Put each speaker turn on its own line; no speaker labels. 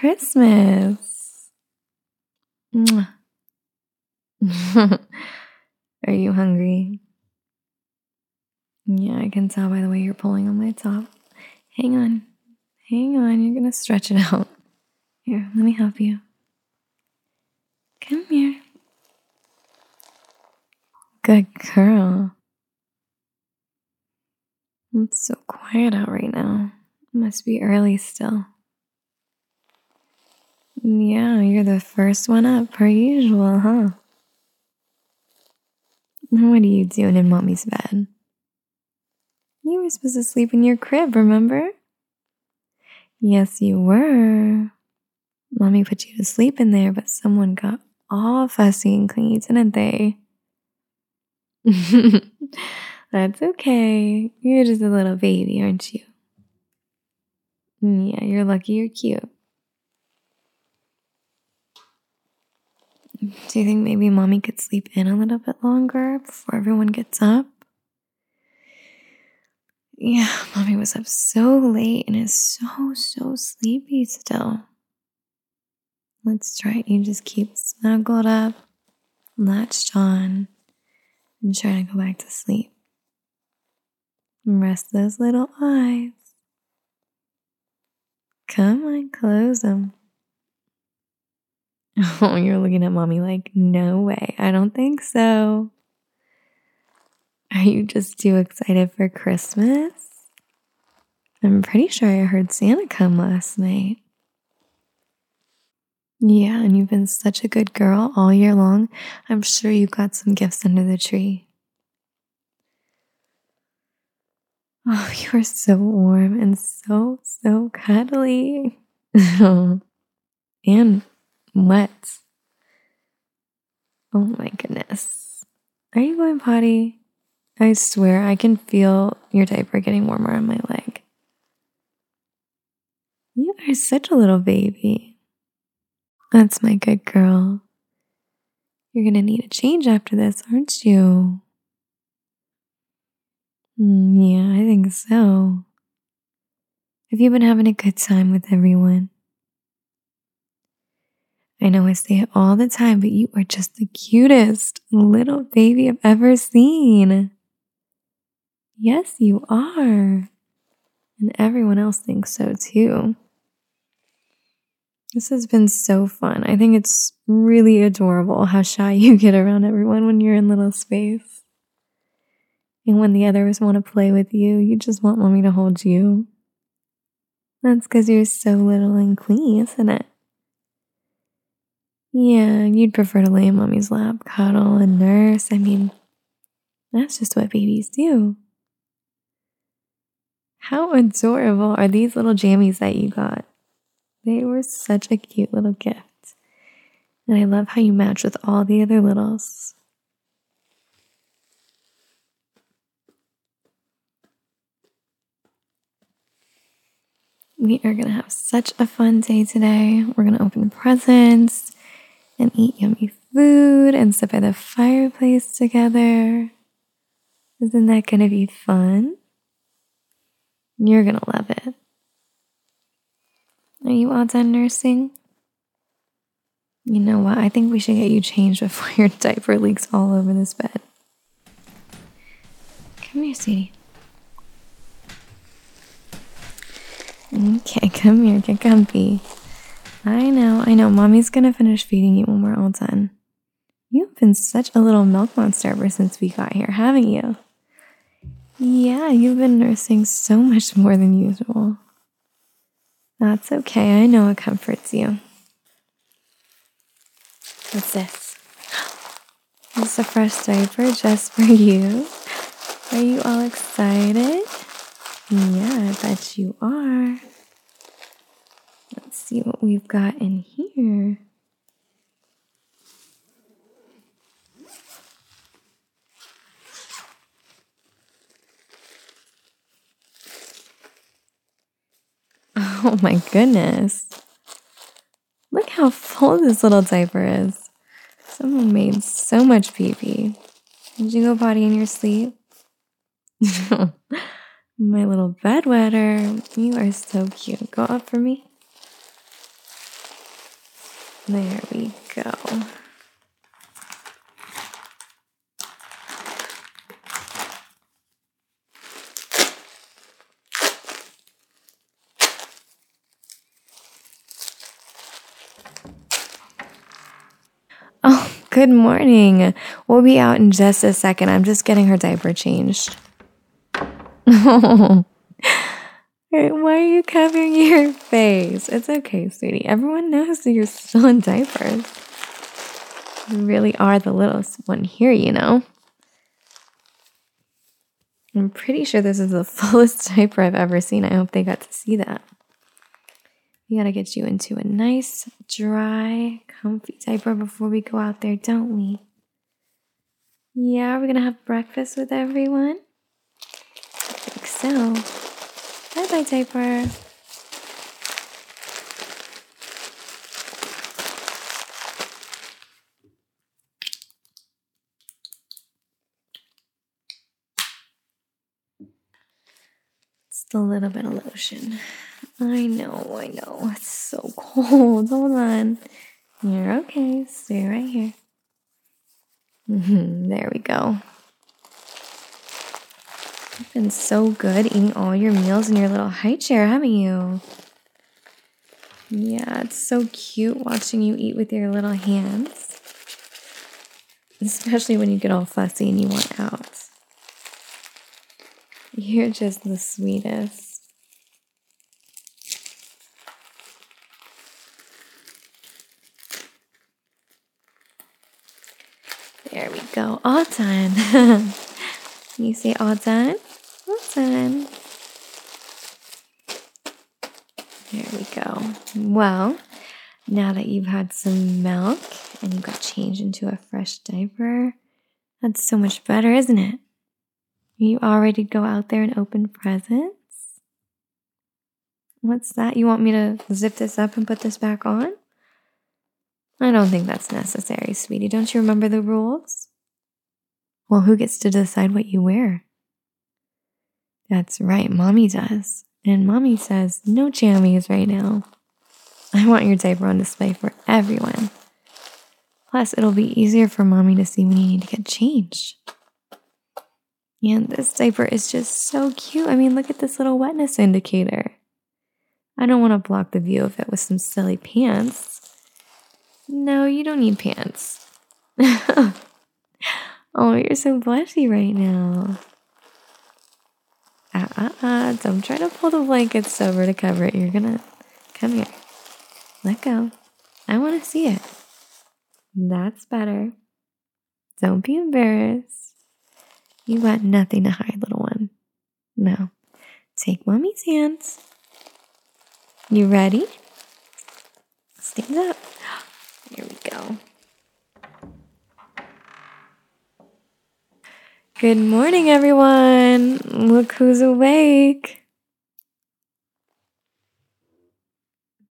Christmas. Mwah. Are you hungry? Yeah, I can tell by the way you're pulling on my top. Hang on. Hang on. You're going to stretch it out. Here, let me help you. Come here. Good girl. It's so quiet out right now. It must be early still. Yeah, you're the first one up, per usual, huh? What are you doing in Mommy's bed? You were supposed to sleep in your crib, remember? Yes, you were. Mommy put you to sleep in there, but someone got all fussy and clingy, didn't they? That's okay. You're just a little baby, aren't you? Yeah, you're lucky you're cute. Do you think maybe Mommy could sleep in a little bit longer before everyone gets up? Yeah, Mommy was up so late and is so sleepy still. Let's try it. You just keep snuggled up, latched on, and try to go back to sleep. And rest those little eyes. Come on, close them. Oh, you're looking at Mommy like, no way. I don't think so. Are you just too excited for Christmas? I'm pretty sure I heard Santa come last night. Yeah, and you've been such a good girl all year long. I'm sure you got some gifts under the tree. Oh, you are so warm and so cuddly. And wet. Oh my goodness. Are you going potty? I swear I can feel your diaper getting warmer on my leg. You are such a little baby. That's my good girl. You're gonna need a change after this, aren't you? Yeah, I think so. Have you been having a good time with everyone? I know I say it all the time, but you are just the cutest little baby I've ever seen. Yes, you are. And everyone else thinks so too. This has been so fun. I think it's really adorable how shy you get around everyone when you're in little space. And when the others want to play with you, you just want Mommy to hold you. That's because you're so little and clean, isn't it? Yeah, you'd prefer to lay in Mommy's lap, cuddle, and nurse. I mean, that's just what babies do. How adorable are these little jammies that you got? They were such a cute little gift. And I love how you match with all the other littles. We are going to have such a fun day today. We're going to open presents and eat yummy food and sit by the fireplace together. Isn't that going to be fun? You're going to love it. Are you all done nursing? You know what? I think we should get you changed before your diaper leaks all over this bed. Come here, sweetie. Okay, come here, get comfy. I know. Mommy's gonna finish feeding you when we're all done. You've been such a little milk monster ever since we got here, haven't you? Yeah, you've been nursing so much more than usual. That's okay, I know it comforts you. What's this? This is a fresh diaper just for you. Are you all excited? Yeah, I bet you are. Let's see what we've got in here. Oh my goodness. Look how full this little diaper is. Someone made so much pee-pee. Did you go potty in your sleep? My little bedwetter. You are so cute. Go up for me. There we go. Oh, good morning. We'll be out in just a second. I'm just getting her diaper changed. Why are you covering your face? It's okay, sweetie. Everyone knows that you're still in diapers. You really are the littlest one here, you know. I'm pretty sure this is the fullest diaper I've ever seen. I hope they got to see that. We gotta get you into a nice, dry, comfy diaper before we go out there, don't we? Yeah, we're gonna have breakfast with everyone. I think so. Bye-bye, diaper. Just a little bit of lotion. I know. It's so cold. Hold on. You're okay. Stay right here. There we go. You've been so good eating all your meals in your little high chair, haven't you? Yeah, it's so cute watching you eat with your little hands. Especially when you get all fussy and you want out. You're just the sweetest. There we go. All done. You say all done? All done. There we go. Well, now that you've had some milk and you got changed into a fresh diaper, that's so much better, isn't it? Are you all ready to go out there and open presents? What's that? You want me to zip this up and put this back on? I don't think that's necessary, sweetie. Don't you remember the rules? Well, who gets to decide what you wear? That's right, Mommy does. And Mommy says no jammies right now. I want your diaper on display for everyone. Plus, it'll be easier for Mommy to see when you need to get changed. And this diaper is just so cute. I mean, look at this little wetness indicator. I don't want to block the view of it with some silly pants. No, you don't need pants. Oh, you're so blushy right now. Don't try to pull the blankets over to cover it. You're gonna... Come here. Let go. I want to see it. That's better. Don't be embarrassed. You got nothing to hide, little one. Now, take Mommy's hands. You ready? Stand up. Here we go. Good morning, everyone. Look who's awake.